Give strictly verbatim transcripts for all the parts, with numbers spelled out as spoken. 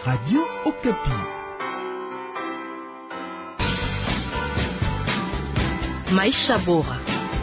Radio Okapi. Maisha Bora.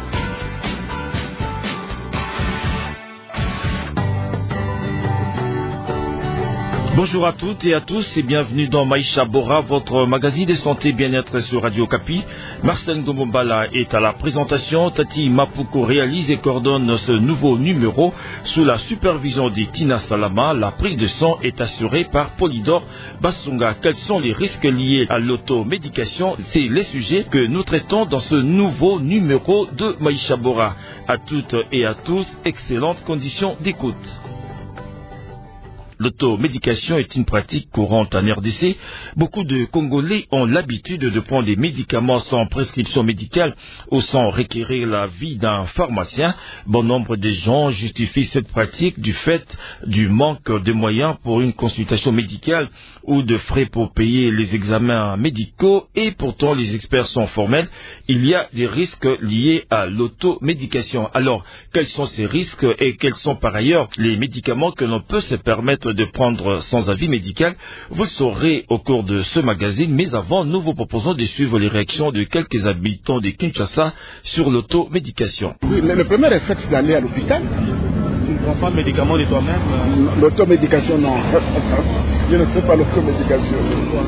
Bonjour à toutes et à tous et bienvenue dans Maisha Bora, votre magazine de santé et bien-être sur Radio Okapi. Marcel Ngomombala est à la présentation. Tati Mapuko réalise et coordonne ce nouveau numéro sous la supervision de Tina Salama. La prise de sang est assurée par Polydor Bassunga. Quels sont les risques liés à l'automédication? C'est les sujets que nous traitons dans ce nouveau numéro de Maisha Bora. À toutes et à tous, excellentes conditions d'écoute. L'automédication est une pratique courante en R D C. Beaucoup de Congolais ont l'habitude de prendre des médicaments sans prescription médicale ou sans requérir l'avis d'un pharmacien. Bon nombre de gens justifient cette pratique du fait du manque de moyens pour une consultation médicale ou de frais pour payer les examens médicaux. Et pourtant, les experts sont formels. Il y a des risques liés à l'automédication. Alors, quels sont ces risques et quels sont par ailleurs les médicaments que l'on peut se permettre de prendre sans avis médical? Vous le saurez au cours de ce magazine, mais avant, nous vous proposons de suivre les réactions de quelques habitants de Kinshasa sur l'automédication. Oui, le, le premier réflexe, c'est d'aller à l'hôpital. Tu ne prends pas le médicament de toi-même? L'automédication, non. Je ne fais pas l'automédication.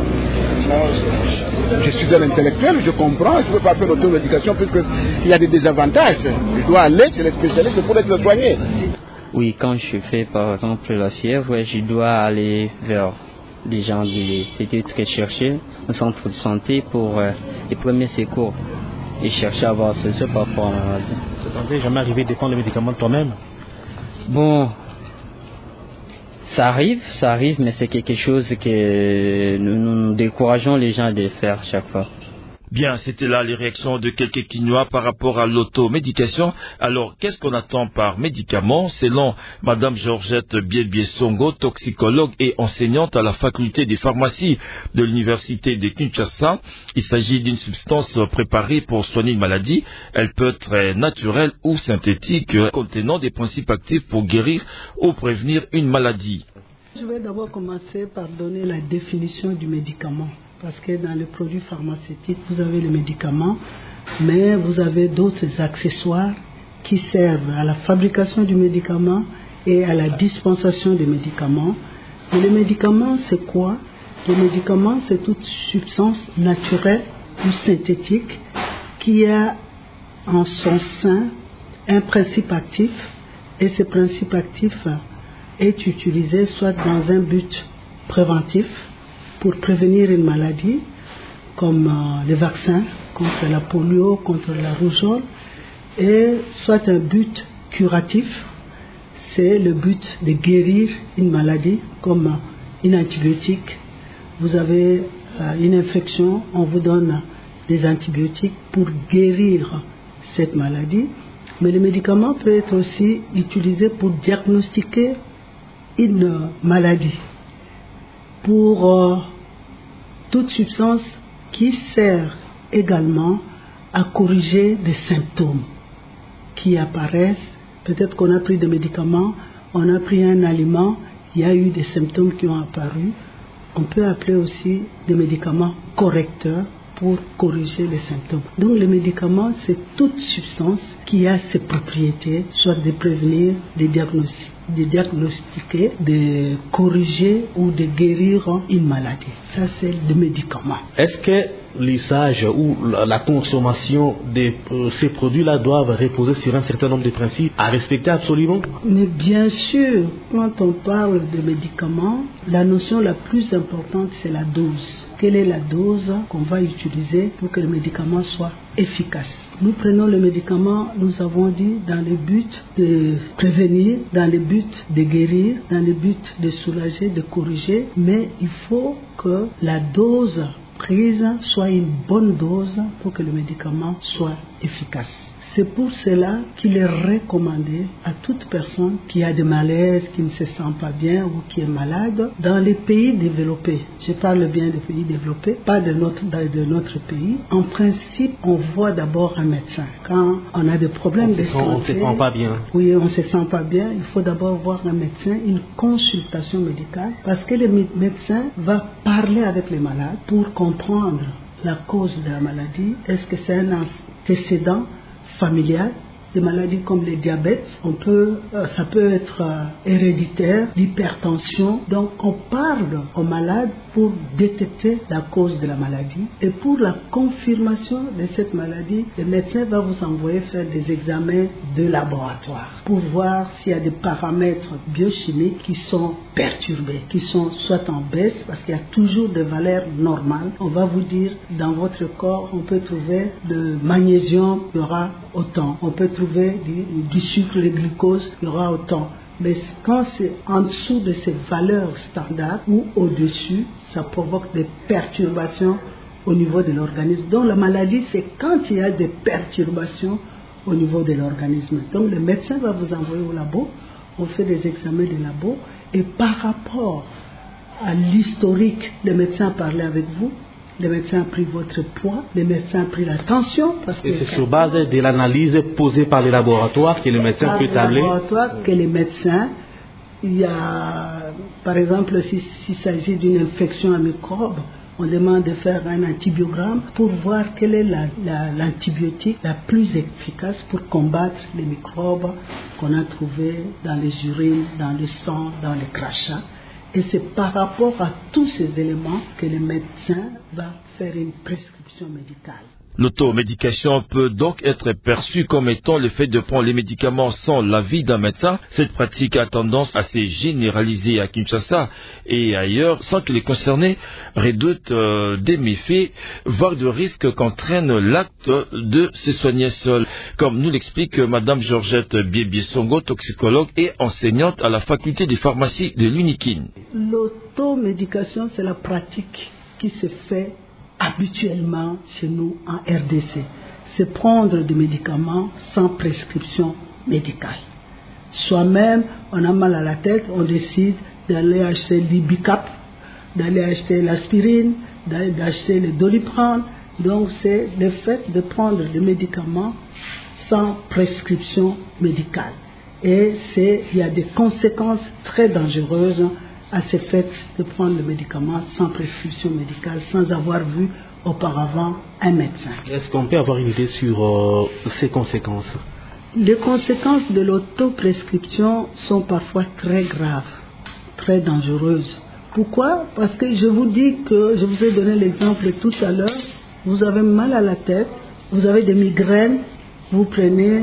Non, je suis un intellectuel, je comprends, je ne peux pas faire l'automédication puisqu'il y a des désavantages. Je dois aller chez les spécialistes pour être soigné. Oui, quand je fais par exemple la fièvre, je dois aller vers des gens qui peut-être chercher un centre de santé pour euh, les premiers secours et chercher à avoir ce par rapport à la maladie. Ça t'est jamais arrivé de prendre le médicament de toi-même? Bon, ça arrive, ça arrive, mais c'est quelque chose que nous, nous décourageons les gens de faire chaque fois. Bien, c'était là les réactions de quelques Quinois par rapport à l'automédication. Alors, qu'est-ce qu'on attend par médicament? Selon Madame Georgette Bielbiesongo, toxicologue et enseignante à la faculté des pharmacies de l'université de Kinshasa, il s'agit d'une substance préparée pour soigner une maladie. Elle peut être naturelle ou synthétique, contenant des principes actifs pour guérir ou prévenir une maladie. Je vais d'abord commencer par donner la définition du médicament. Parce que dans les produits pharmaceutiques, vous avez les médicaments, mais vous avez d'autres accessoires qui servent à la fabrication du médicament et à la dispensation des médicaments. Et les médicaments, c'est quoi? Les médicaments, c'est toute substance naturelle ou synthétique qui a en son sein un principe actif, et ce principe actif est utilisé soit dans un but préventif, pour prévenir une maladie comme euh, les vaccins contre la polio, contre la rougeole, et soit un but curatif, c'est le but de guérir une maladie comme une antibiotique. Vous avez euh, une infection, on vous donne des antibiotiques pour guérir cette maladie, mais le médicament peut être aussi utilisé pour diagnostiquer une maladie. Pour euh, toute substance qui sert également à corriger des symptômes qui apparaissent. Peut-être qu'on a pris des médicaments, on a pris un aliment, il y a eu des symptômes qui ont apparu. On peut appeler aussi des médicaments correcteurs pour corriger les symptômes. Donc les médicaments, c'est toute substance qui a ses propriétés, soit de prévenir, de diagnostiquer, de diagnostiquer, de corriger ou de guérir une maladie. Ça, c'est le médicament. Est-ce que l'usage ou la consommation de ces produits-là doivent reposer sur un certain nombre de principes à respecter absolument? Mais bien sûr, quand on parle de médicaments, la notion la plus importante, c'est la dose. Quelle est la dose qu'on va utiliser pour que le médicament soit efficace? Nous prenons le médicament, nous avons dit, dans le but de prévenir, dans le but de guérir, dans le but de soulager, de corriger, mais il faut que la dose prise soit une bonne dose pour que le médicament soit efficace. C'est pour cela qu'il est recommandé à toute personne qui a des malaises, qui ne se sent pas bien ou qui est malade, dans les pays développés, je parle bien des pays développés, pas de notre, de notre pays, en principe, on voit d'abord un médecin. Quand on a des problèmes de santé, on ne se sent pas bien. Oui, on ne se sent pas bien, il faut d'abord voir un médecin, une consultation médicale, parce que le médecin va parler avec les malades pour comprendre la cause de la maladie. Est-ce que c'est un antécédent familial? Des maladies comme le diabète, on peut, euh, ça peut être euh, héréditaire, l'hypertension. Donc on parle aux malades pour détecter la cause de la maladie. Et pour la confirmation de cette maladie, le médecin va vous envoyer faire des examens de laboratoire pour voir s'il y a des paramètres biochimiques qui sont perturbés, qui sont soit en baisse, parce qu'il y a toujours des valeurs normales. On va vous dire, dans votre corps, on peut trouver le magnésium, il y aura autant. On peut trouver du, du sucre, le glucose, il y aura autant. Mais quand c'est en dessous de ces valeurs standards ou au-dessus, ça provoque des perturbations au niveau de l'organisme. Donc la maladie, c'est quand il y a des perturbations au niveau de l'organisme. Donc le médecin va vous envoyer au labo, on fait des examens de labo, et par rapport à l'historique, le médecin a parlé avec vous, le médecin a pris votre poids, le médecin a pris la tension. Parce et que c'est sur base de l'analyse posée par les laboratoires que le médecin peut établir. Par les laboratoires que les médecins, il y a, par exemple, s'il, s'il s'agit d'une infection à microbes, on demande de faire un antibiogramme pour voir quelle est la, la, l'antibiotique la plus efficace pour combattre les microbes qu'on a trouvés dans les urines, dans le sang, dans les crachats. Et c'est par rapport à tous ces éléments que le médecin va faire une prescription médicale. L'automédication peut donc être perçue comme étant le fait de prendre les médicaments sans l'avis d'un médecin. Cette pratique a tendance à se généraliser à Kinshasa et ailleurs sans que les concernés redoutent euh, des méfaits, voire de risques qu'entraîne l'acte de se soigner seul. Comme nous l'explique Madame Georgette Biébié-Songo, toxicologue et enseignante à la faculté de pharmacie de l'Unikin. L'automédication, c'est la pratique qui se fait habituellement chez nous en R D C. C'est prendre des médicaments sans prescription médicale. Soi-même, on a mal à la tête, on décide d'aller acheter l'Ibicap, d'aller acheter l'aspirine, d'aller acheter le Doliprane. Donc c'est le fait de prendre des médicaments sans prescription médicale. Et c'est, il y a des conséquences très dangereuses à ce fait de prendre le médicament sans prescription médicale, sans avoir vu auparavant un médecin. Est-ce qu'on peut avoir une idée sur euh, ces conséquences? Les conséquences de l'autoprescription sont parfois très graves, très dangereuses. Pourquoi? Parce que je vous dis que, je vous ai donné l'exemple tout à l'heure, vous avez mal à la tête, vous avez des migraines, vous prenez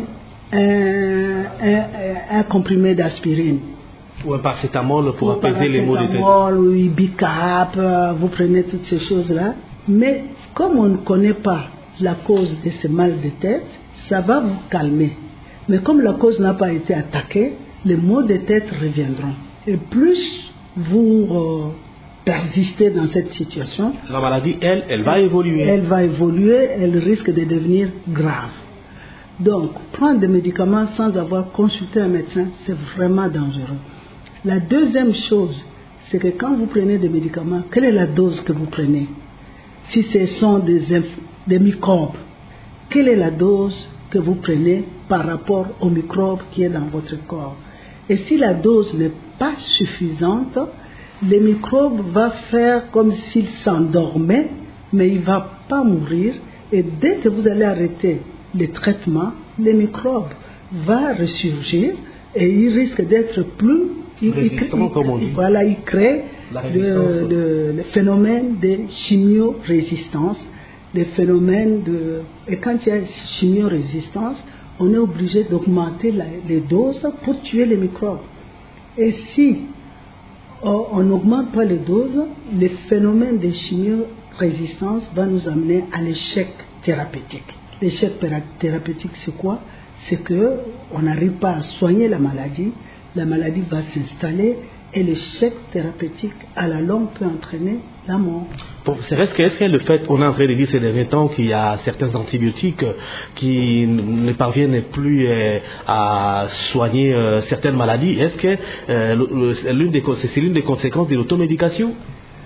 un, un, un comprimé d'aspirine. Ou un paracétamol pour ou apaiser les maux de tête. Ou Ibicap, vous prenez toutes ces choses-là. Mais comme on ne connaît pas la cause de ce mal de tête, ça va vous calmer. Mais comme la cause n'a pas été attaquée, les maux de tête reviendront. Et plus vous euh, persistez dans cette situation, la maladie, elle, elle va évoluer. Elle va évoluer, elle risque de devenir grave. Donc, prendre des médicaments sans avoir consulté un médecin, c'est vraiment dangereux. La deuxième chose, c'est que quand vous prenez des médicaments, quelle est la dose que vous prenez? Si ce sont des, inf- des microbes, quelle est la dose que vous prenez par rapport aux microbes qui est dans votre corps? Et si la dose n'est pas suffisante, les microbes vont faire comme s'ils s'endormaient, mais il ne va pas mourir. Et dès que vous allez arrêter le traitement, les microbes vont ressurgir et ils risquent d'être plus résistants, comme on dit. Voilà, ils créent le, le, le phénomène de chimiorésistance, le phénomène de... Et quand il y a chimiorésistance, on est obligé d'augmenter la, les doses pour tuer les microbes. Et si oh, on n'augmente pas les doses, le phénomène de chimiorésistance va nous amener à l'échec thérapeutique. L'échec thérapeutique, c'est quoi? C'est qu'on n'arrive pas à soigner la maladie, la maladie va s'installer Et l'échec thérapeutique à la longue peut entraîner la mort. Bon, est-ce que, est-ce que le fait qu'on est en train de dire ces derniers temps qu'il y a certains antibiotiques qui ne parviennent plus euh, à soigner euh, certaines maladies, est-ce que euh, le, l'une des, c'est l'une des conséquences de l'automédication?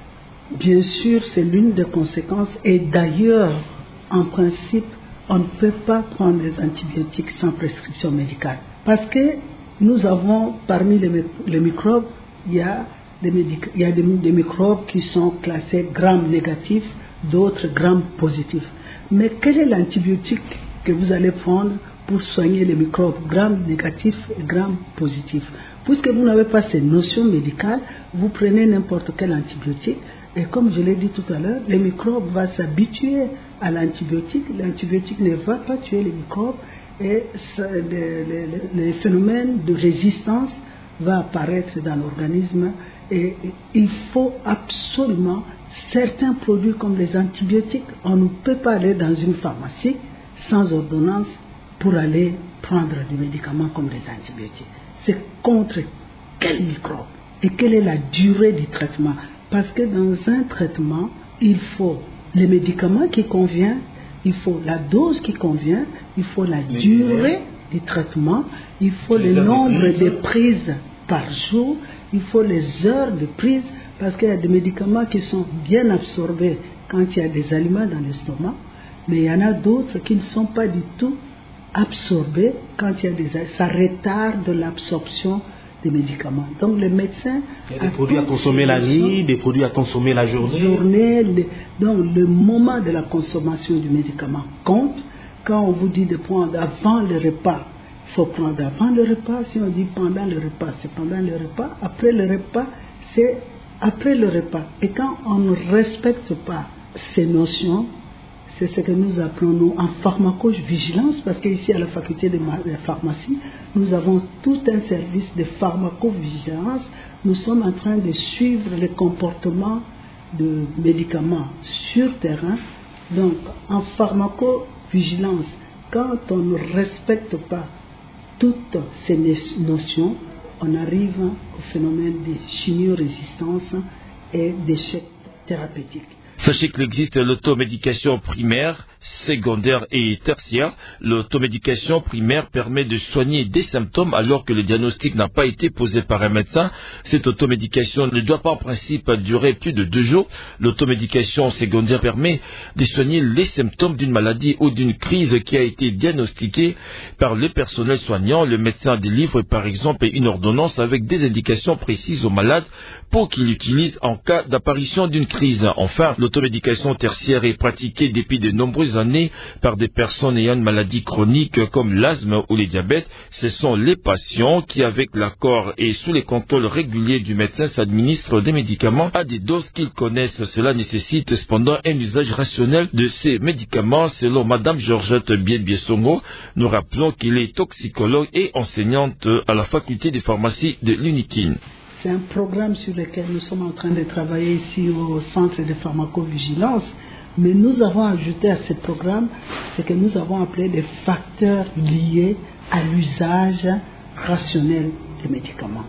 Bien sûr, c'est l'une des conséquences. Et d'ailleurs, en principe, on ne peut pas prendre des antibiotiques sans prescription médicale. Parce que nous avons, parmi les, les microbes, il y a, des, médic- il y a des, des microbes qui sont classés gram négatifs, d'autres gram positifs. Mais quel est l'antibiotique que vous allez prendre pour soigner les microbes gram négatifs et gram positifs? Puisque vous n'avez pas ces notions médicales, vous prenez n'importe quel antibiotique. Et comme je l'ai dit tout à l'heure, les microbes vont s'habituer à l'antibiotique. L'antibiotique ne va pas tuer les microbes et ça, les, les, les phénomènes de résistance vont apparaître dans l'organisme. Et il faut absolument certains produits comme les antibiotiques. On ne peut pas aller dans une pharmacie sans ordonnance pour aller prendre des médicaments comme les antibiotiques. C'est contre quel microbe et quelle est la durée du traitement? Parce que dans un traitement, il faut les médicaments qui conviennent, il faut la dose qui convient, il faut la les durée du traitement, il faut le nombre de prises par jour, il faut les heures de prise, parce qu'il y a des médicaments qui sont bien absorbés quand il y a des aliments dans l'estomac, mais il y en a d'autres qui ne sont pas du tout absorbés quand il y a des... ça retarde l'absorption des médicaments. Donc les médecins... Il y a des produits à consommer la nuit, des produits à consommer la journée. journée le, donc le moment de la consommation du médicament compte. Quand on vous dit de prendre avant le repas, il faut prendre avant le repas. Si on dit pendant le repas, c'est pendant le repas. Après le repas, c'est après le repas. Et quand on ne respecte pas ces notions, c'est ce que nous appelons en pharmacovigilance, parce qu'ici à la faculté de pharmacie, nous avons tout un service de pharmacovigilance. Nous sommes en train de suivre le comportement de médicaments sur terrain. Donc en pharmacovigilance, quand on ne respecte pas toutes ces notions, on arrive au phénomène de chimio-résistance et d'échec thérapeutique. Sachez qu'il existe l'automédication primaire, secondaire et tertiaire. L'automédication primaire permet de soigner des symptômes alors que le diagnostic n'a pas été posé par un médecin. Cette automédication ne doit pas en principe durer plus de deux jours. L'automédication secondaire permet de soigner les symptômes d'une maladie ou d'une crise qui a été diagnostiquée par le personnel soignant. Le médecin délivre par exemple une ordonnance avec des indications précises au malade pour qu'il l'utilise en cas d'apparition d'une crise. Enfin, l'automédication tertiaire est pratiquée depuis de nombreuses années par des personnes ayant une maladie chronique comme l'asthme ou le diabète. Ce sont les patients qui, avec l'accord et sous les contrôles réguliers du médecin, s'administrent des médicaments à des doses qu'ils connaissent. Cela nécessite cependant un usage rationnel de ces médicaments, selon Madame Georgette Bienbiesongo. Nous rappelons qu'il est toxicologue et enseignante à la faculté de pharmacie de l'Unikin. C'est un programme sur lequel nous sommes en train de travailler ici au centre de pharmacovigilance. Mais nous avons ajouté à ce programme ce que nous avons appelé des facteurs liés à l'usage rationnel des médicaments.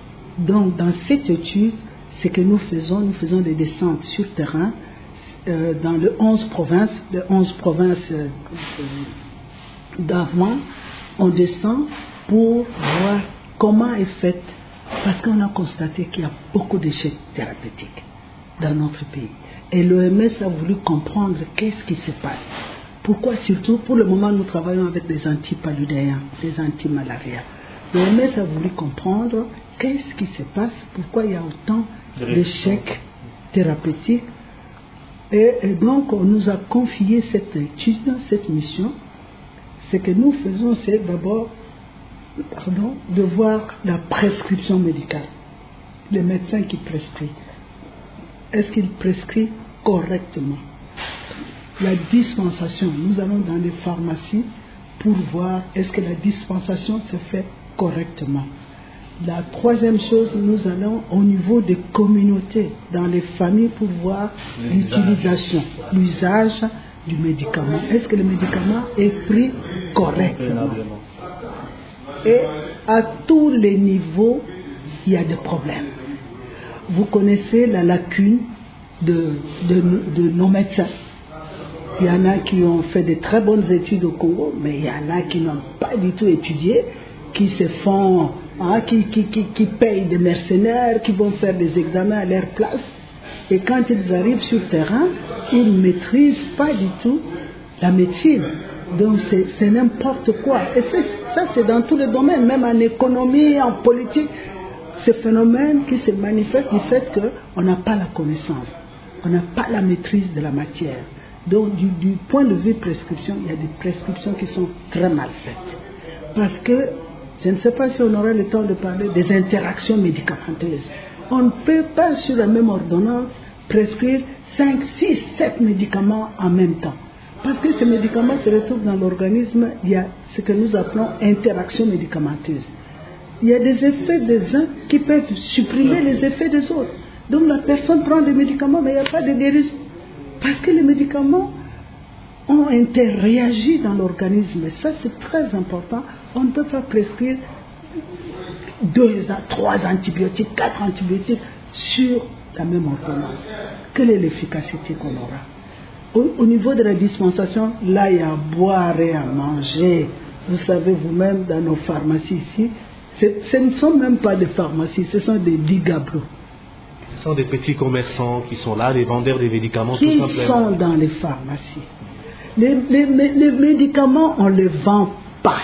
Donc, dans cette étude, ce que nous faisons, nous faisons des descentes sur terrain euh, dans les onze provinces, les onze provinces euh, d'avant. On descend pour voir comment est faite, parce qu'on a constaté qu'il y a beaucoup d'échecs thérapeutiques dans notre pays. Et l'O M S a voulu comprendre qu'est-ce qui se passe. Pourquoi surtout, pour le moment, nous travaillons avec des antipaludéens, des antimalariens. L'O M S a voulu comprendre qu'est-ce qui se passe, pourquoi il y a autant d'échecs thérapeutiques. Et, et donc, on nous a confié cette étude, cette mission. Ce que nous faisons, c'est d'abord, pardon, de voir la prescription médicale. Le médecin qui prescrit. Est-ce qu'il prescrit correctement? La dispensation, nous allons dans les pharmacies pour voir est-ce que la dispensation se fait correctement. La troisième chose, nous allons au niveau des communautés, dans les familles pour voir l'utilisation, l'usage du médicament. Est-ce que le médicament est pris correctement? Et à tous les niveaux, il y a des problèmes. vous connaissez la lacune de, de, de nos médecins. Il y en a qui ont fait de très bonnes études au Congo, mais il y en a qui n'ont pas du tout étudié, qui se font, hein, qui, qui, qui, qui payent des mercenaires, qui vont faire des examens à leur place. Et quand ils arrivent sur le terrain, ils ne maîtrisent pas du tout la médecine. Donc c'est, c'est n'importe quoi. Et c'est, ça, c'est dans tous les domaines, même en économie, en politique. Ce phénomène qui se manifeste du fait qu'on n'a pas la connaissance, on n'a pas la maîtrise de la matière. Donc du, du point de vue prescription, il y a des prescriptions qui sont très mal faites. Parce que, je ne sais pas si on aura le temps de parler des interactions médicamenteuses. On ne peut pas sur la même ordonnance prescrire cinq, six, sept médicaments en même temps. Parce que ces médicaments se retrouvent dans l'organisme, il y a ce que nous appelons interaction médicamenteuse. Il y a des effets des uns qui peuvent supprimer les effets des autres. Donc la personne prend des médicaments, mais il n'y a pas de guérison. Parce que les médicaments ont interréagi dans l'organisme. Et ça, c'est très important. On ne peut pas prescrire deux, trois antibiotiques, quatre antibiotiques sur la même ordonnance. Quelle est l'efficacité qu'on aura? Au, au niveau de la dispensation, là, il y a à boire et à manger. Vous savez vous-même, dans nos pharmacies ici, ce ne sont même pas des pharmacies, ce sont des digablos. Ce sont des petits commerçants qui sont là, des vendeurs de médicaments, qui tout simplement. sont dans les pharmacies. Les, les, les médicaments, on ne les vend pas.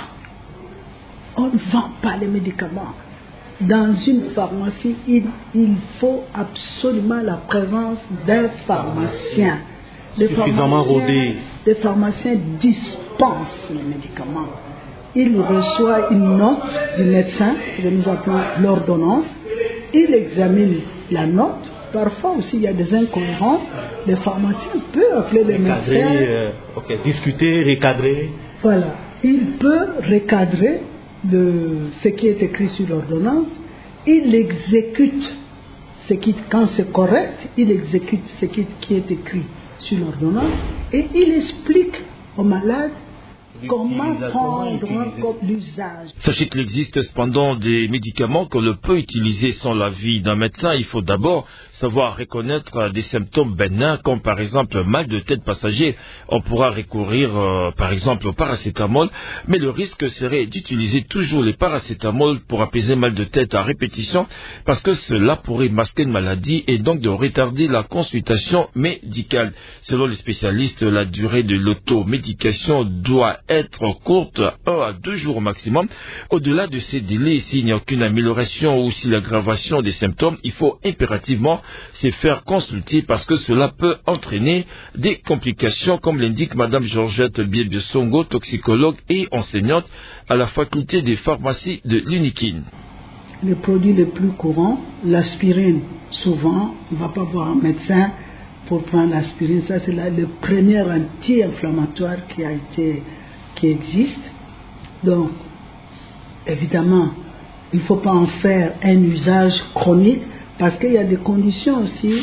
On ne vend pas les médicaments. Dans une pharmacie, il, il faut absolument la présence d'un pharmacien. Les Suffisamment rodé. Les pharmaciens dispensent les médicaments. Il reçoit une note du médecin, que nous appelons l'ordonnance. Il examine la note. Parfois aussi, il y a des incohérences. Les pharmaciens peuvent appeler les Recadrer, médecins. Euh, okay. Discuter, recadrer. Voilà. Il peut recadrer le, ce qui est écrit sur l'ordonnance. Il exécute ce qui, quand c'est correct, il exécute ce qui, qui est écrit sur l'ordonnance et il explique au malade comment prendre l'usage. Sachez qu'il existe cependant des médicaments qu'on ne peut utiliser sans l'avis d'un médecin. Il faut d'abord savoir reconnaître des symptômes bénins, comme par exemple mal de tête passager. On pourra recourir euh, par exemple au paracétamol, mais le risque serait d'utiliser toujours les paracétamol pour apaiser mal de tête à répétition, parce que cela pourrait masquer une maladie et donc de retarder la consultation médicale. Selon les spécialistes, la durée de l'automédication doit être courte, un à deux jours au maximum. Au-delà de ces délais, s'il n'y a aucune amélioration ou si l'aggravation des symptômes, il faut impérativement se faire consulter parce que cela peut entraîner des complications, comme l'indique Madame Georgette Biebio-Songo, toxicologue et enseignante à la faculté des pharmacies de l'Unikin. Les produits les plus courants, l'aspirine, souvent, on ne va pas voir un médecin pour prendre l'aspirine. Ça, c'est là le premier anti-inflammatoire qui a été qui existe. Donc, évidemment, il ne faut pas en faire un usage chronique parce qu'il y a des conditions aussi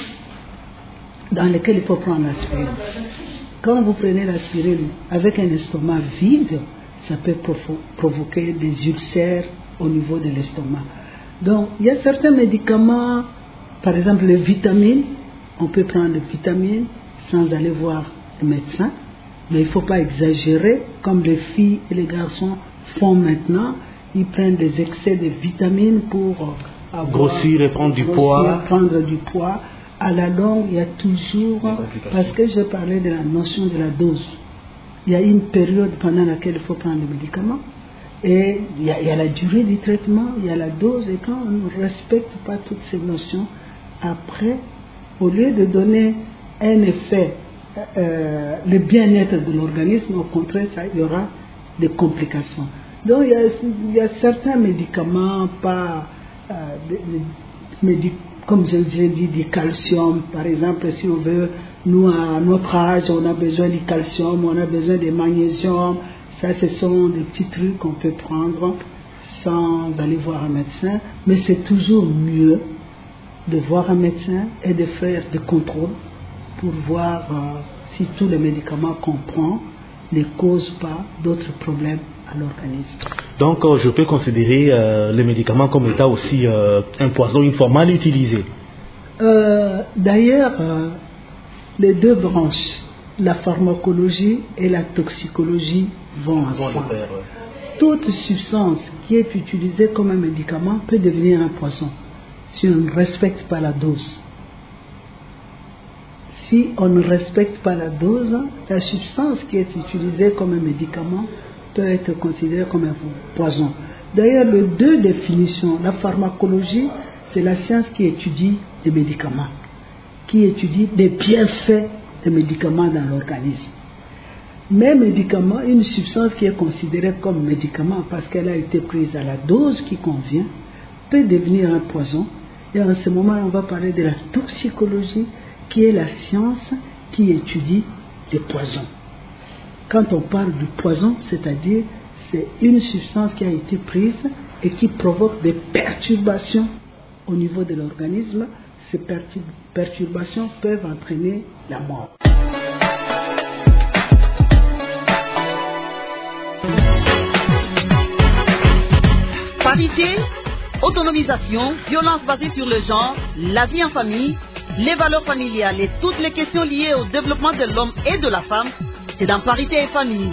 dans lesquelles il faut prendre l'aspirine. Quand vous prenez l'aspirine avec un estomac vide, ça peut provo- provoquer des ulcères au niveau de l'estomac. Donc, il y a certains médicaments, par exemple les vitamines, on peut prendre des vitamines sans aller voir le médecin. Mais il ne faut pas exagérer, comme les filles et les garçons font maintenant. Ils prennent des excès de vitamines pour avoir, grossir et prendre du grossir, poids. prendre du poids. À la longue, il y a toujours, parce que j'ai parlé de la notion de la dose. Il y a une période pendant laquelle il faut prendre le médicament. Et il y, a, il y a la durée du traitement, il y a la dose. Et quand on ne respecte pas toutes ces notions, après, au lieu de donner un effet, Euh, le bien-être de l'organisme, au contraire, ça, il y aura des complications. Donc il y a, il y a certains médicaments, pas, euh, des, des médic, comme je l'ai dit, du calcium, par exemple, si on veut, nous à notre âge, on a besoin du calcium, on a besoin du magnésium, ça ce sont des petits trucs qu'on peut prendre sans aller voir un médecin, mais c'est toujours mieux de voir un médecin et de faire des contrôles pour voir euh, si tous les médicaments qu'on prend ne causent pas d'autres problèmes à l'organisme. Donc euh, je peux considérer euh, les médicaments comme étant aussi euh, un poison une fois mal utilisé. Euh, d'ailleurs, euh, les deux branches, la pharmacologie et la toxicologie, vont ensemble. Toute substance qui est utilisée comme un médicament peut devenir un poison si on ne respecte pas la dose. Si on ne respecte pas la dose, la substance qui est utilisée comme un médicament peut être considérée comme un poison. D'ailleurs, les deux définitions, la pharmacologie, c'est la science qui étudie les médicaments, qui étudie les bienfaits des médicaments dans l'organisme. Mais médicament, une substance qui est considérée comme médicament parce qu'elle a été prise à la dose qui convient, peut devenir un poison. Et en ce moment, on va parler de la toxicologie, qui est la science qui étudie les poisons. Quand on parle du poison, c'est-à-dire c'est une substance qui a été prise et qui provoque des perturbations au niveau de l'organisme. Ces perturbations peuvent entraîner la mort. Parité, autonomisation, violence basée sur le genre, la vie en famille, les valeurs familiales et toutes les questions liées au développement de l'homme et de la femme, c'est dans Parité et Famille.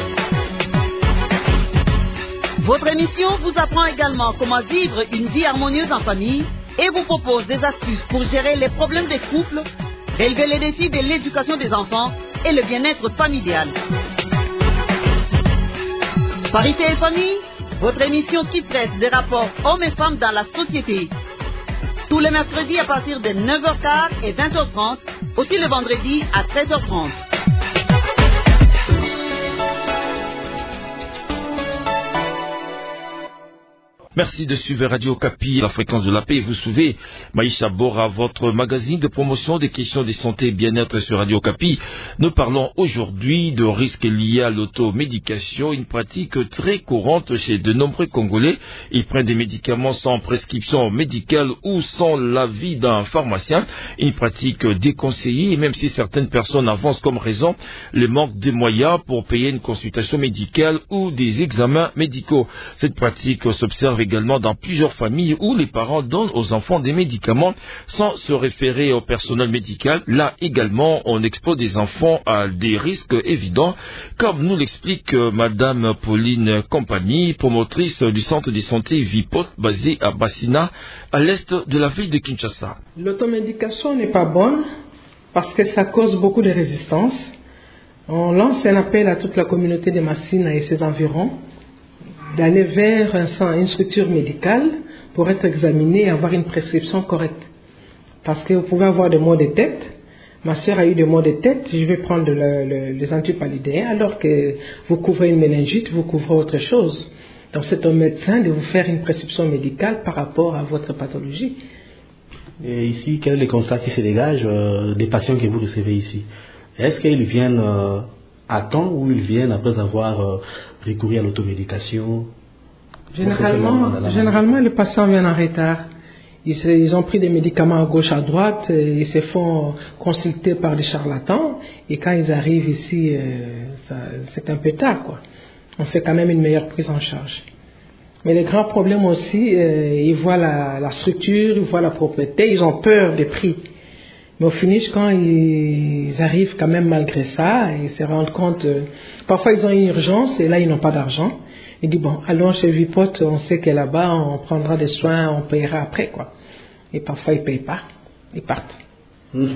Votre émission vous apprend également comment vivre une vie harmonieuse en famille et vous propose des astuces pour gérer les problèmes des couples, relever les défis de l'éducation des enfants et le bien-être familial. Parité et Famille, votre émission qui traite des rapports hommes et femmes dans la société. Tous les mercredis à partir de neuf heures quinze et vingt heures trente, aussi le vendredi à treize heures trente. Merci de suivre Radio Okapi, la fréquence de la paix. Vous suivez Maïcha Bora, votre magazine de promotion des questions de santé et bien-être sur Radio Okapi. Nous parlons aujourd'hui de risques liés à l'automédication, une pratique très courante chez de nombreux Congolais. Ils prennent des médicaments sans prescription médicale ou sans l'avis d'un pharmacien. Une pratique déconseillée, et même si certaines personnes avancent comme raison le manque de moyens pour payer une consultation médicale ou des examens médicaux. Cette pratique s'observe également dans plusieurs familles où les parents donnent aux enfants des médicaments sans se référer au personnel médical. Là également, on expose des enfants à des risques évidents, comme nous l'explique Madame Pauline Compagnie, promotrice du centre de santé Vipot basé à Bassina, à l'est de la ville de Kinshasa. L'automédication n'est pas bonne parce que ça cause beaucoup de résistance. On lance un appel à toute la communauté de Massina et ses environs d'aller vers un, une structure médicale pour être examiné et avoir une prescription correcte. Parce que vous pouvez avoir des maux de tête. Ma soeur a eu des maux de tête, je vais prendre le, le, les antipalidéens, alors que vous couvrez une méningite, vous couvrez autre chose. Donc c'est au médecin de vous faire une prescription médicale par rapport à votre pathologie. Et ici, quel est le constat qui se dégage euh, des patients que vous recevez ici? Est-ce qu'ils viennent euh, à temps ou ils viennent après avoir euh, recouru à l'automédication? Généralement, généralement, les patients viennent en retard. Ils, se, ils ont pris des médicaments à gauche, à droite, ils se font consulter par des charlatans, et quand ils arrivent ici, euh, ça, c'est un peu tard, quoi. On fait quand même une meilleure prise en charge. Mais le grand problème aussi, euh, ils voient la, la structure, ils voient la propreté, ils ont peur des prix. Mais au finish, quand ils arrivent quand même malgré ça, ils se rendent compte, euh, parfois ils ont une urgence et là ils n'ont pas d'argent. Ils disent, bon, allons chez Vipot, on sait que là-bas on prendra des soins, on payera après, quoi. Et parfois ils ne payent pas, ils partent. Mmh.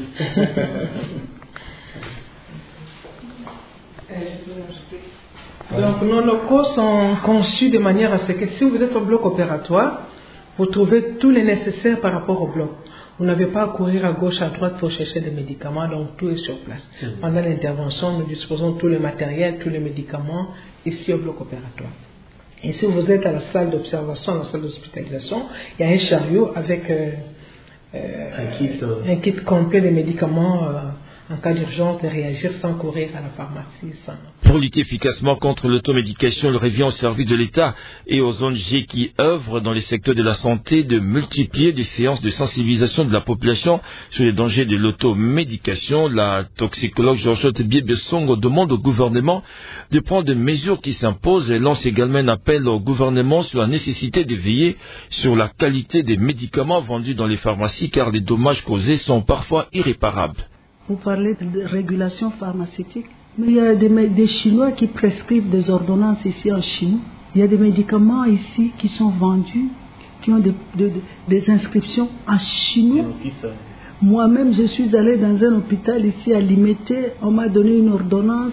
Donc nos locaux sont conçus de manière à ce que si vous êtes au bloc opératoire, vous trouvez tout le nécessaire par rapport au bloc. Vous n'avez pas à courir à gauche, à droite pour chercher des médicaments, donc tout est sur place. Mmh. Pendant l'intervention, nous disposons de tous les matériels, tous les médicaments ici au bloc opératoire. Et si vous êtes à la salle d'observation, à la salle d'hospitalisation, il y a un chariot avec euh, euh, un, kit, euh... un kit complet de médicaments euh, en cas d'urgence, de réagir sans courir à la pharmacie. Sans... Pour lutter efficacement contre l'automédication, il revient au service de l'État et aux O N G qui œuvrent dans les secteurs de la santé de multiplier des séances de sensibilisation de la population sur les dangers de l'automédication. La toxicologue Georgette Biebesongo demande au gouvernement de prendre des mesures qui s'imposent et lance également un appel au gouvernement sur la nécessité de veiller sur la qualité des médicaments vendus dans les pharmacies car les dommages causés sont parfois irréparables. Vous parlez de régulation pharmaceutique, mais il y a des, des Chinois qui prescrivent des ordonnances ici en Chine. Il y a des médicaments ici qui sont vendus, qui ont des, de, des inscriptions en chinois. Moi-même, je suis allé dans un hôpital ici à Limité, on m'a donné une ordonnance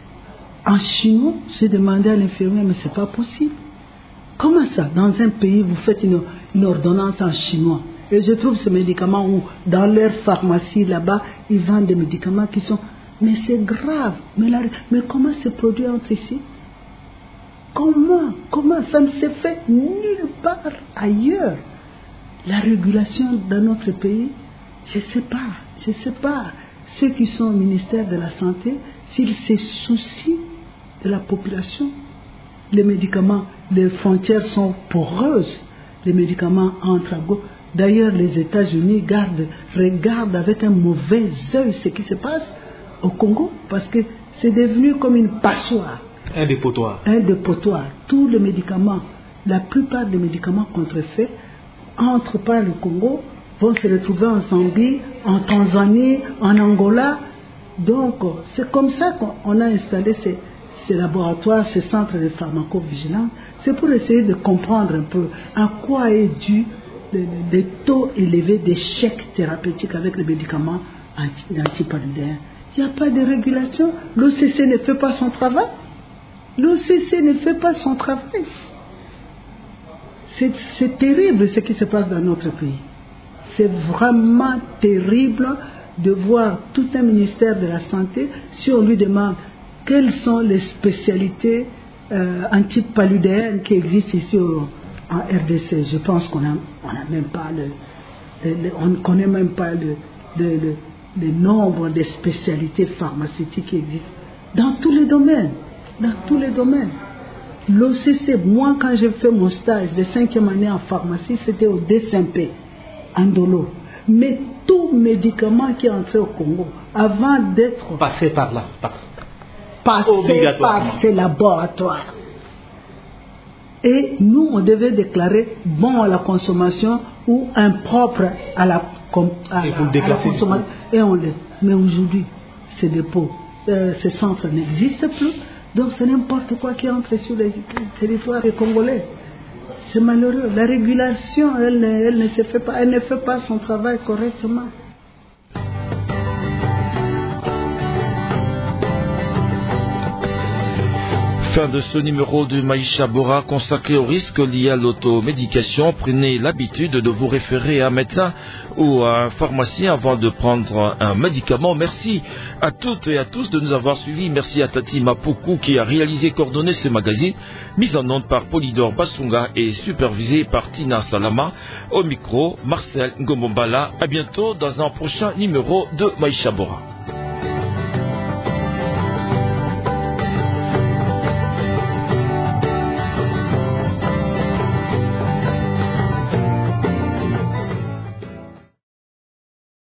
en chinois. J'ai demandé à l'infirmière, mais c'est pas possible. Comment ça, dans un pays, vous faites une, une ordonnance en chinois? Et je trouve ces médicaments où, dans leur pharmacie là-bas, ils vendent des médicaments qui sont... Mais c'est grave. Mais, la... mais comment ces produits entrent ici? Comment? Comment? Ça ne s'est fait nulle part ailleurs. La régulation dans notre pays, je ne sais pas. Je ne sais pas. Ceux qui sont au ministère de la Santé, s'ils se soucient de la population, les médicaments, les frontières sont poreuses. Les médicaments entrent à gauche. D'ailleurs, les États-Unis gardent, regardent avec un mauvais œil ce qui se passe au Congo, parce que c'est devenu comme une passoire. Un dépotoir. Un dépotoir. Tous les médicaments, la plupart des médicaments contrefaits entrent par le Congo, vont se retrouver en Zambie, en Tanzanie, en Angola. Donc, c'est comme ça qu'on a installé ces, ces laboratoires, ces centres de pharmacovigilance. C'est pour essayer de comprendre un peu à quoi est dû des taux élevés d'échecs thérapeutiques avec les médicaments antipaludéens. Il n'y a pas de régulation. L'O C C ne fait pas son travail. L'O C C ne fait pas son travail. C'est, c'est terrible ce qui se passe dans notre pays. C'est vraiment terrible de voir tout un ministère de la Santé, si on lui demande quelles sont les spécialités euh, antipaludéennes qui existent ici au en R D C. Je pense qu'on a, on a même pas le, le, le, on ne connaît même pas le, le, le, le nombre de spécialités pharmaceutiques qui existent dans tous les domaines, dans tous les domaines. L'O C C, moi quand j'ai fait mon stage de cinquième année en pharmacie, c'était au D C M P, en Dolo. Mais tout médicament qui est entré au Congo, avant d'être passé par là, par, passé par ces laboratoires. Et nous, on devait déclarer bon à la consommation ou impropre à la, à et la, à la consommation. Et on le, mais aujourd'hui, ces dépôts, euh, ces centres n'existent plus. Donc c'est n'importe quoi qui entre sur les territoires congolais. C'est malheureux. La régulation, elle, elle ne se fait pas, elle ne fait pas son travail correctement. Fin de ce numéro de Maïcha Bora consacré aux risques liés à l'automédication. Prenez l'habitude de vous référer à un médecin ou à un pharmacien avant de prendre un médicament. Merci à toutes et à tous de nous avoir suivis. Merci à Tati Mapuku qui a réalisé et coordonné ce magazine, mis en onde par Polydor Basunga et supervisé par Tina Salama. Au micro, Marcel Ngomombala. À bientôt dans un prochain numéro de Maïcha Bora.